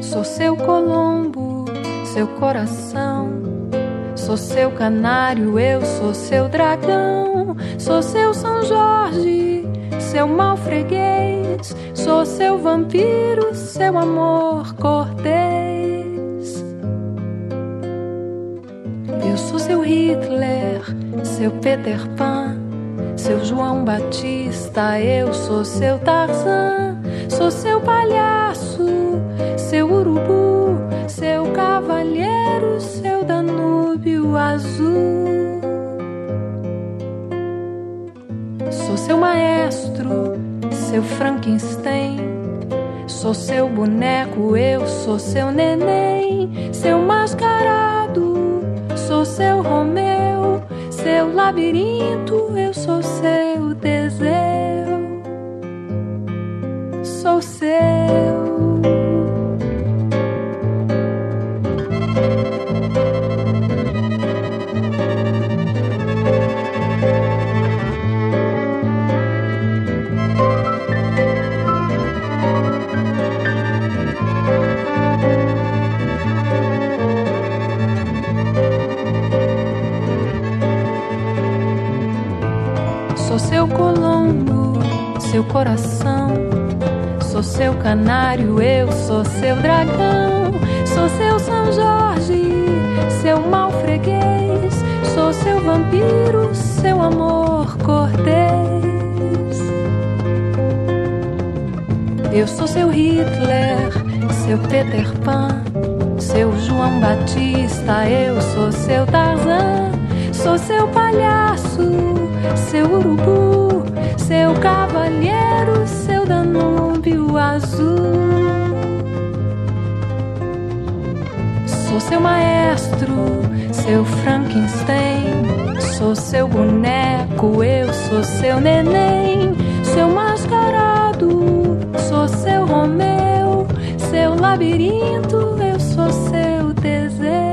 Sou seu Colombo, seu coração. Sou seu canário, eu sou seu dragão. Sou seu São Jorge, seu mau freguês. Sou seu vampiro, seu amor cortês. Eu sou seu Hitler, seu Peter Pan, seu João Batista, eu sou seu Tarzan. Sou seu palhaço, seu urubu, seu cavalheiro, seu Danúbio azul. Sou seu maestro, seu Frankenstein. Sou seu boneco, eu sou seu neném. Seu mascarado, sou seu Romeu. Seu labirinto, eu sou seu Teseu. Sou seu. Sou seu Colombo, seu coração. Sou seu canário, eu sou seu dragão. Sou seu São Jorge, seu mau freguês. Sou seu vampiro, seu amor cortês. Eu sou seu Hitler, seu Peter Pan, seu João Batista, eu sou seu Tarzan. Sou seu palhaço, seu urubu, seu cavalheiro, seu Danúbio azul. Sou seu maestro, seu Frankenstein. Sou seu boneco, eu sou seu neném. Seu mascarado, sou seu Romeu. Seu labirinto, eu sou seu Teseu.